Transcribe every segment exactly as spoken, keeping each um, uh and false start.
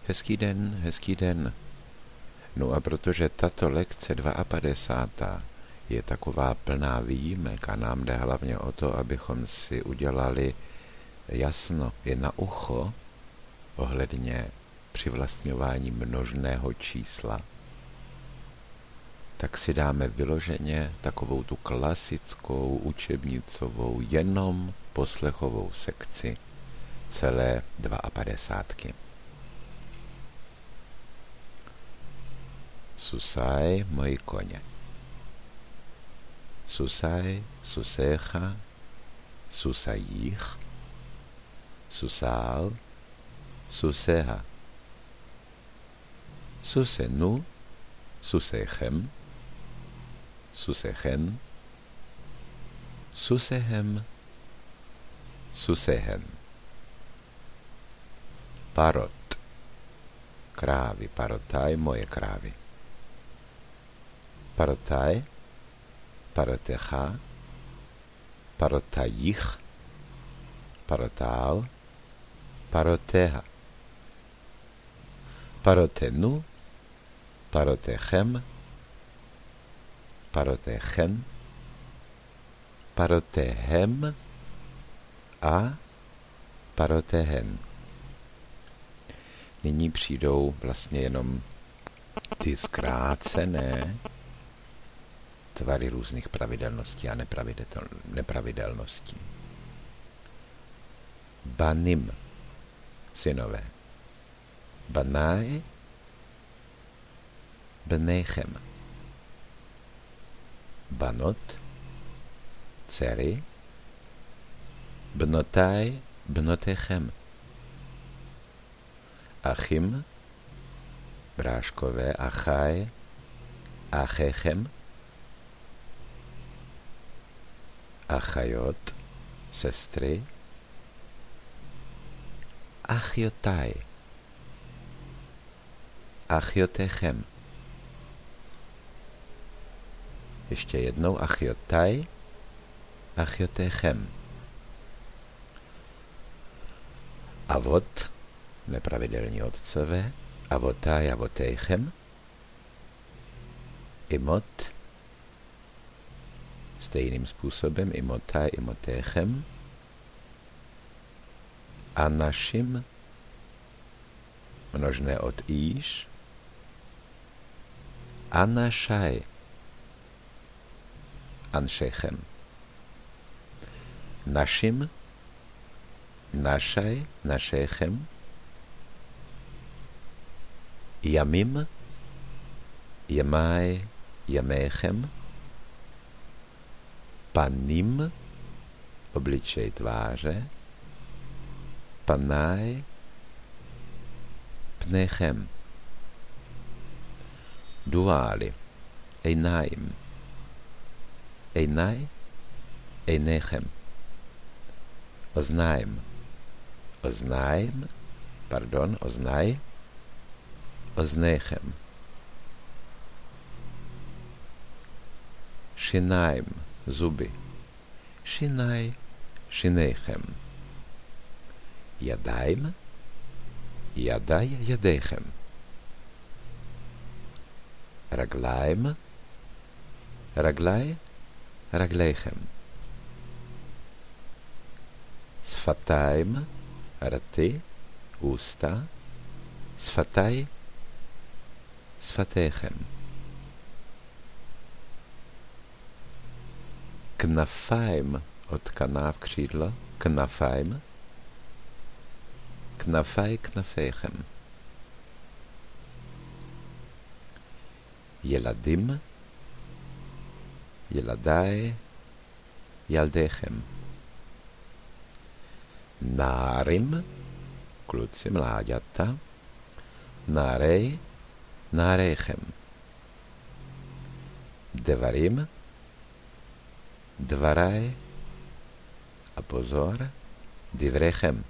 Hezký den, hezký den. No a protože tato lekce padesátá druhá je taková plná výjimek a nám jde hlavně o to, abychom si udělali jasno i na ucho ohledně přivlastňování množného čísla, tak si dáme vyloženě takovou tu klasickou učebnicovou jenom poslechovou sekci celé padesátky druhé. Susaj, moji koně. Susaj, susecha, susajích, susál, suseha. Susenu, susechem, susechen, susehem, susehen. Parot. Krávy, parotaj, moje krávy. Parotaj, parotecha, parotajich, parotál, paroteha. Parotenu, parotechem, parotechen, parotehem a parotehen. Nyní přijdou vlastně jenom ty zkrácené tvary různých pravidelností a nepravidelností. Banim, synové. Banai, bnechem. Banot, dcery, bnotai, bnotechem. Achim, bráškové, achaj, achechem. Achajot, sestry, achiotaj, achiotechem. Ještě jednou achiotaj, achiotechem. Avot, nepravidelní otcové, avotaj, avotejchem. Imot, stejným způsobem imotaj, imotechem. A našim, množné od íš, anašaj, anšechem. Našim, našaj, našechem. Jamim, jamaj, jamechem. Panim, obličej tváře. Panaj, pnechem. Duály, einaim. Einaj, einechem. Oznaim. Oznaim, pardon, oznaj, oznechem. Šinaim, zuby. Šinaj, šinechem. Jadaim, jadaj, jadechem. Raglaim, raglaj, raglechem. Sfataim, rty, ústa, sfataj, sfatechem. Knafaim, od kanáv křídlo, knafaim, knafaj, knafechem. Jeladim, jeladaj, jaldechem. Nárim, kluci, mláďata, nárej, nárejchem. Devarim, dvaraj, a pozor, divrechem.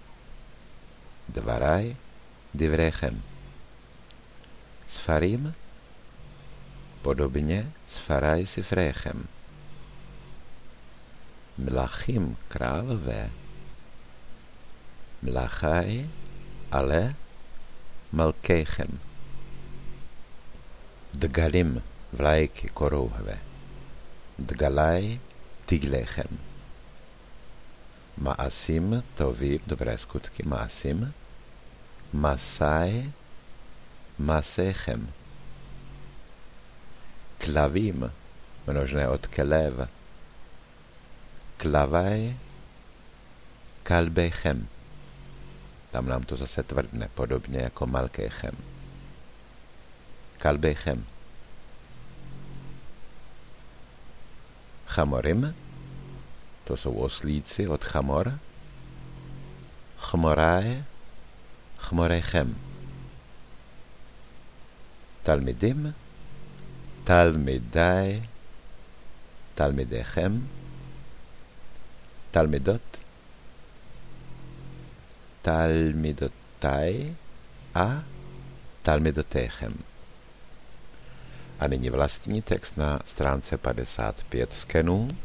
Dvaraj, divrechem. Sfarim, podobně sfaraj sifrechem. Mlachim, králové. Mlachaj, ale מלכיכם. דגלים ולייק קורובהווה. דגלי תגליכם. מעשים טובים, דוברי skutky, מעשים. מסאי, מעשיכם. כלבים, množné od kelev. Klavaj, kalbejchem. Tam nám to zase tvrdne, podobně jako malkejchem. Kalbejchem. Chamorim, to jsou oslíci od chamor. Chmoraj, chmorejchem. Talmidim, talmidaj, talmidechem. Talmidot, talmidotaj a talmidotechem. A nyní vlastní text na stránce padesát pět skenů.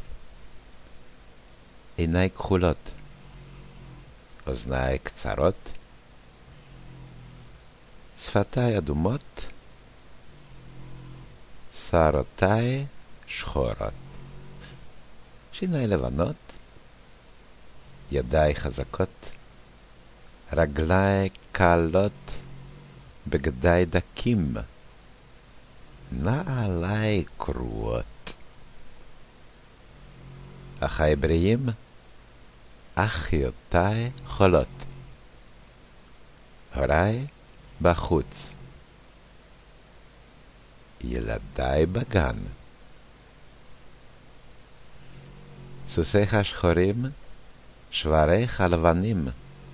Inaj kchulot, oznaj kcarot, sfataj adumot, sarotaj שחורות. שיניים לבנות, ידיי חזקות, רגליי קלות, בגדיי דקים, נעליי קרועות. אחי בריאים, אחיותיי חולות. הוריי בחוץ, ילדיי בגן. סוסיך שחורים, שבריך לבנים.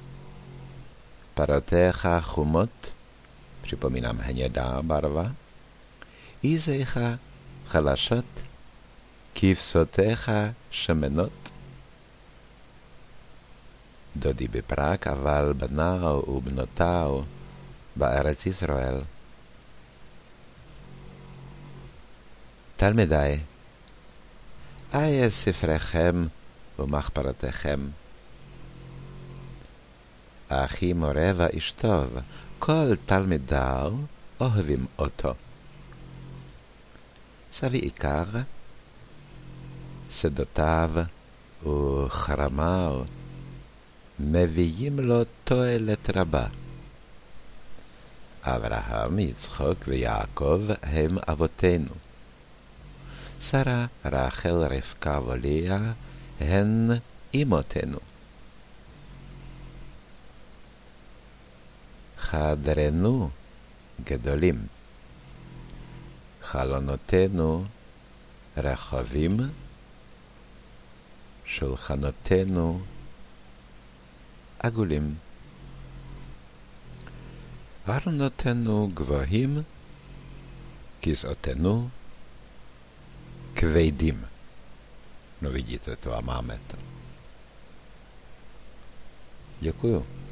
פרותיך חומות, připomínám hnědá barva, ízejch חלשות, כבשותיך שמנות. דודי בפרק, אבל בניו ובנותיו בארץ ישראל. תלמידיי, איה ספריכם ומחפרותיכם. אחי מורה ואיש טוב, כל תלמידיו אוהבים אותו. סבי עיקר, שדותיו וחרמיו מביאים לו תועלת רבה. אברהם, יצחק ויעקב הם אבותינו. שרה, רחל, רבקה וליה הן אמותינו. חדרנו גדולים, חלונותינו רחבים, שולחנותינו עגולים. ארונותינו גבוהים, כיסאותינו kvedim. No vidíte to a máme to. Děkuju.